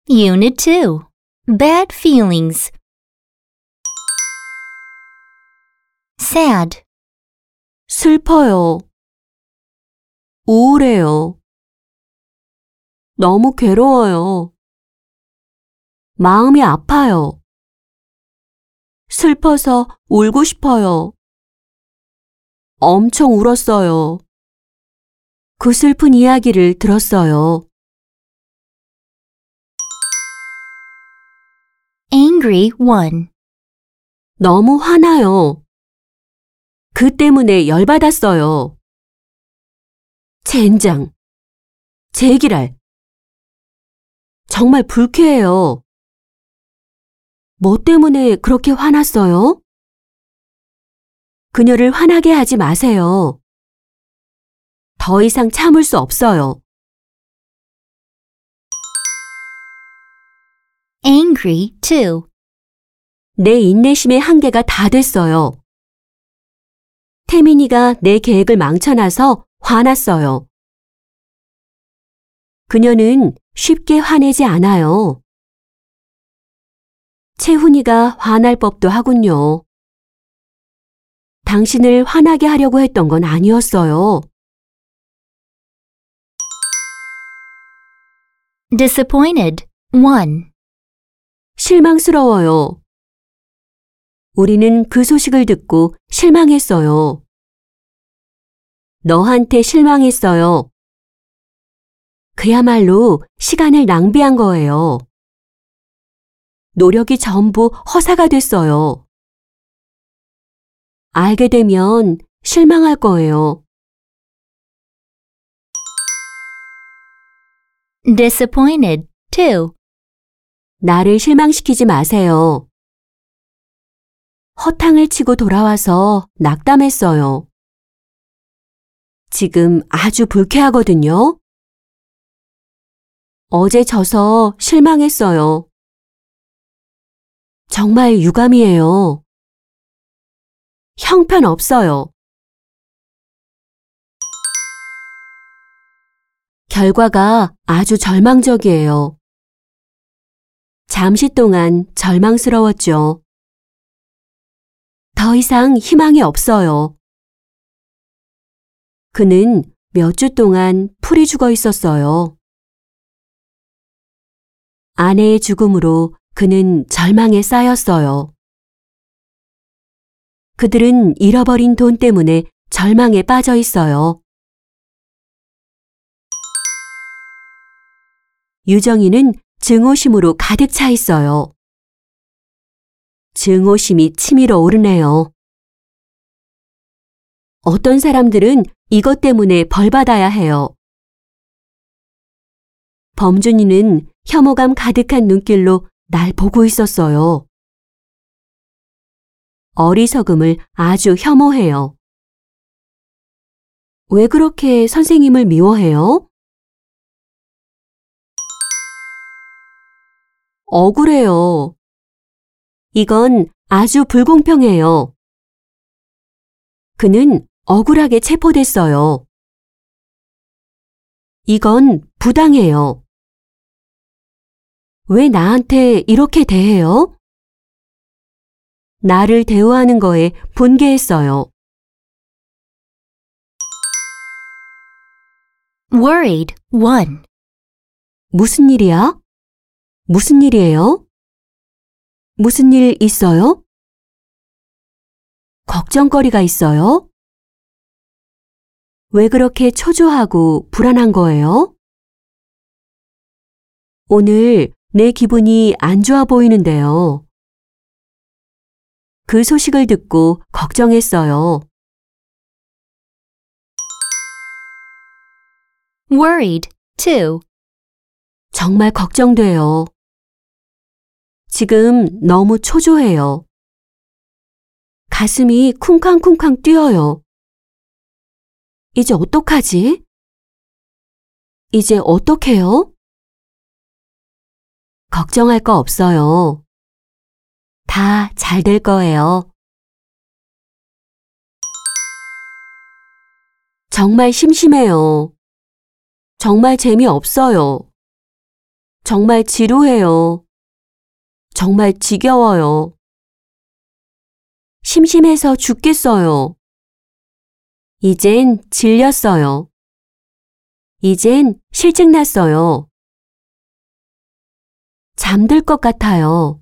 Unit 2. Bad feelings. Sad, 슬퍼요. 우울해요. 너무 괴로워요. 마음이 아파요. 슬퍼서 울고 싶어요. 엄청 울었어요. 그 슬픈 이야기를 들었어요. angry 1. 너무 화나요. 그 때문에 열받았어요. 젠장. 제기랄. 정말 불쾌해요. 뭐 때문에 그렇게 화났어요? 그녀를 화나게 하지 마세요. 더 이상 참을 수 없어요. angry 2. 내 인내심의 한계가 다 됐어요. 태민이가 내 계획을 망쳐놔서 화났어요. 그녀는 쉽게 화내지 않아요. 채훈이가 화날 법도 하군요. 당신을 화나게 하려고 했던 건 아니었어요. disappointed 1. 실망스러워요. 우리는 그 소식을 듣고 실망했어요. 너한테 실망했어요. 그야말로 시간을 낭비한 거예요. 노력이 전부 허사가 됐어요. 알게 되면 실망할 거예요. disappointed 2. 나를 실망시키지 마세요. 허탕을 치고 돌아와서 낙담했어요. 지금 아주 불쾌하거든요. 어제 져서 실망했어요. 정말 유감이에요. 형편없어요. 결과가 아주 절망적이에요. 잠시 동안 절망스러웠죠. 더 이상 희망이 없어요. 그는 몇 주 동안 풀이 죽어 있었어요. 아내의 죽음으로 그는 절망에 쌓였어요. 그들은 잃어버린 돈 때문에 절망에 빠져 있어요. 유정이는 증오심으로 가득 차 있어요. 증오심이 치밀어 오르네요. 어떤 사람들은 이것 때문에 벌받아야 해요. 범준이는 혐오감 가득한 눈길로 날 보고 있었어요. 어리석음을 아주 혐오해요. 왜 그렇게 선생님을 미워해요? 억울해요. 이건 아주 불공평해요. 그는 억울하게 체포됐어요. 이건 부당해요. 왜 나한테 이렇게 대해요? 나를 대우하는 거에 분개했어요. worried 1. 무슨 일이야? 무슨 일이에요? 무슨 일 있어요? 걱정거리가 있어요? 왜 그렇게 초조하고 불안한 거예요? 오늘 내 기분이 안 좋아 보이는데요. 그 소식을 듣고 걱정했어요. worried 2. 정말 걱정돼요. 지금 너무 초조해요. 가슴이 쿵쾅쿵쾅 뛰어요. 이제 어떡하지? 이제 어떡해요? 걱정할 거 없어요. 다 잘 될 거예요. 정말 심심해요. 정말 재미없어요. 정말 지루해요. 정말 지겨워요. 심심해서 죽겠어요. 이젠 질렸어요. 이젠 실증났어요. 잠들 것 같아요.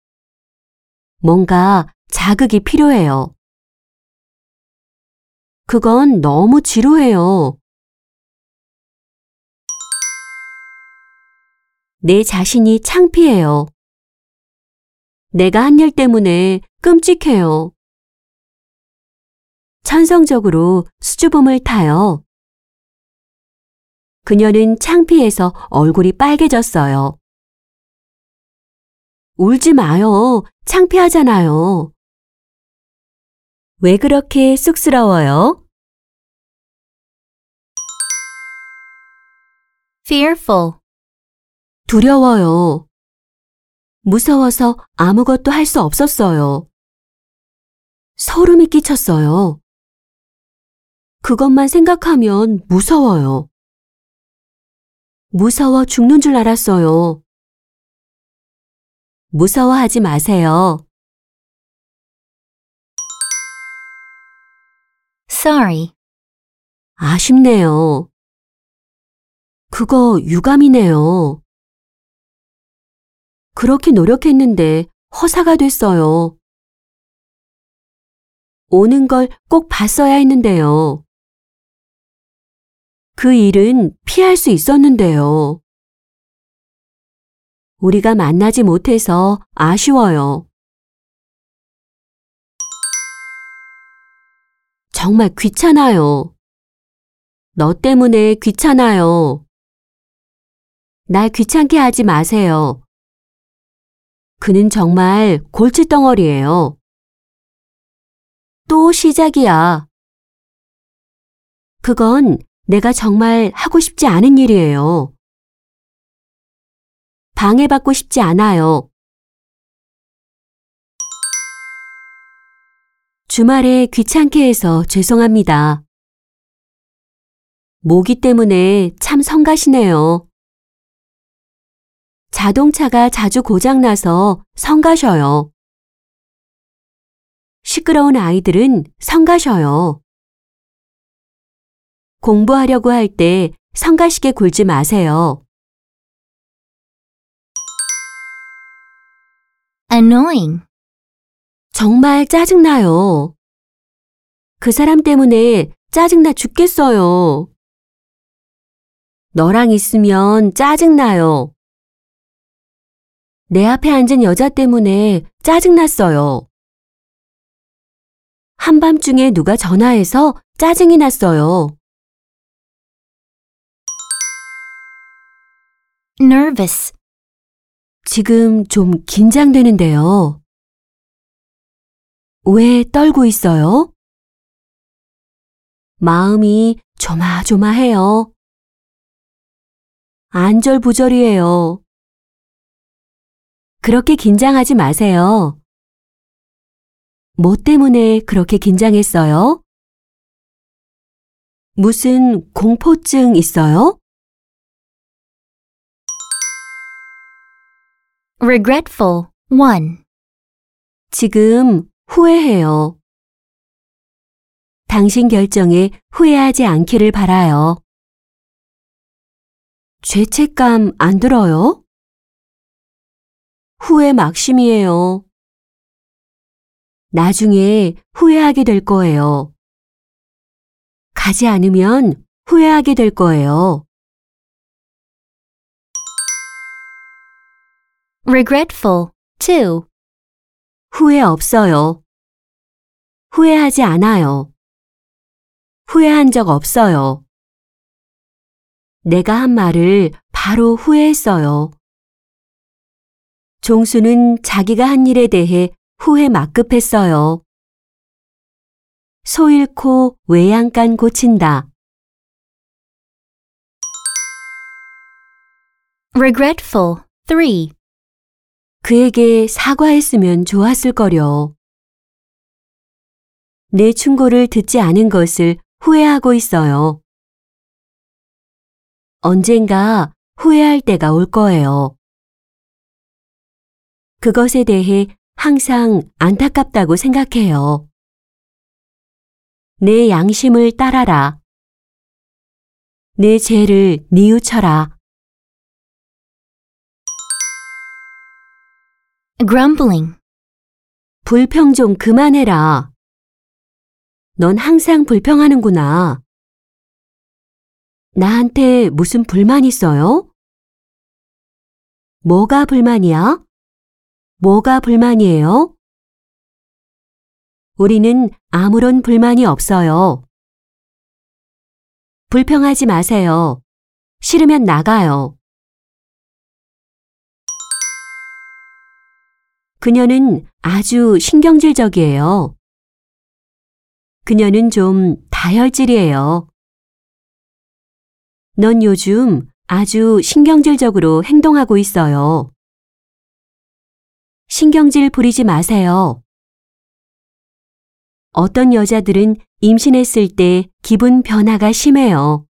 뭔가 자극이 필요해요. 그건 너무 지루해요. 내 자신이 창피해요. 내가 한 일 때문에 끔찍해요. 천성적으로 수줍음을 타요. 그녀는 창피해서 얼굴이 빨개졌어요. 울지 마요. 창피하잖아요. 왜 그렇게 쑥스러워요? fearful, 두려워요. 무서워서 아무것도 할 수 없었어요. 소름이 끼쳤어요. 그것만 생각하면 무서워요. 무서워 죽는 줄 알았어요. 무서워하지 마세요. sorry, 아쉽네요. 그거 유감이네요. 그렇게 노력했는데 허사가 됐어요. 오는 걸 꼭 봤어야 했는데요. 그 일은 피할 수 있었는데요. 우리가 만나지 못해서 아쉬워요. 정말 귀찮아요. 너 때문에 귀찮아요. 날 귀찮게 하지 마세요. 그는 정말 골칫덩어리예요. 또 시작이야. 그건 내가 정말 하고 싶지 않은 일이에요. 방해받고 싶지 않아요. 주말에 귀찮게 해서 죄송합니다. 모기 때문에 참 성가시네요. 자동차가 자주 고장나서 성가셔요. 시끄러운 아이들은 성가셔요. 공부하려고 할 때 성가시게 굴지 마세요. annoying, 정말 짜증나요. 그 사람 때문에 짜증나 죽겠어요. 너랑 있으면 짜증나요. 내 앞에 앉은 여자 때문에 짜증났어요. 한밤중에 누가 전화해서 짜증이 났어요. nervous, 지금 좀 긴장되는데요. 왜 떨고 있어요? 마음이 조마조마해요. 안절부절이에요. 그렇게 긴장하지 마세요. 뭐 때문에 그렇게 긴장했어요? 무슨 공포증 있어요? regretful, 1, 지금 후회해요. 당신 결정에 후회하지 않기를 바라요. 죄책감 안 들어요? 후회 막심이에요. 나중에 후회하게 될 거예요. 가지 않으면 후회하게 될 거예요. regretful, 2, 후회 없어요. 후회하지 않아요. 후회한 적 없어요. 내가 한 말을 바로 후회했어요. 종수는 자기가 한 일에 대해 후회 막급했어요. 소 잃고 외양간 고친다. regretful, 3, 그에게 사과했으면 좋았을 거려. 내 충고를 듣지 않은 것을 후회하고 있어요. 언젠가 후회할 때가 올 거예요. 그것에 대해 항상 안타깝다고 생각해요. 내 양심을 따라라. 내 죄를 뉘우쳐라. Grumbling. 불평 좀 그만해라. 넌 항상 불평하는구나. 나한테 무슨 불만 있어요? 뭐가 불만이야? 뭐가 불만이에요? 우리는 아무런 불만이 없어요. 불평하지 마세요. 싫으면 나가요. 그녀는 아주 신경질적이에요. 그녀는 좀 다혈질이에요. 넌 요즘 아주 신경질적으로 행동하고 있어요. 신경질 부리지 마세요. 어떤 여자들은 임신했을 때 기분 변화가 심해요.